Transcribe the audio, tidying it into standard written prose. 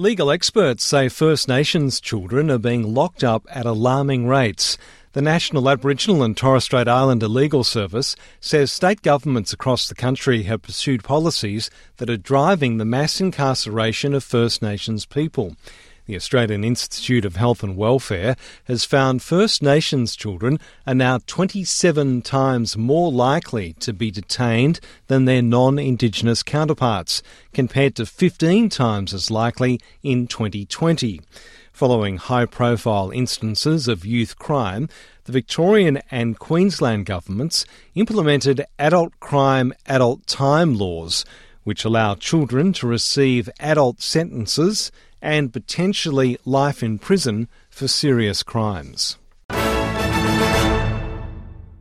Legal experts say First Nations children are being locked up at alarming rates. The National Aboriginal and Torres Strait Islander Legal Service says state governments across the country have pursued policies that are driving the mass incarceration of First Nations people. The Australian Institute of Health and Welfare has found First Nations children are now 27 times more likely to be detained than their non-Indigenous counterparts, compared to 15 times as likely in 2020. Following high-profile instances of youth crime, the Victorian and Queensland governments implemented adult crime, adult time laws, which allow children to receive adult sentences and potentially life in prison for serious crimes.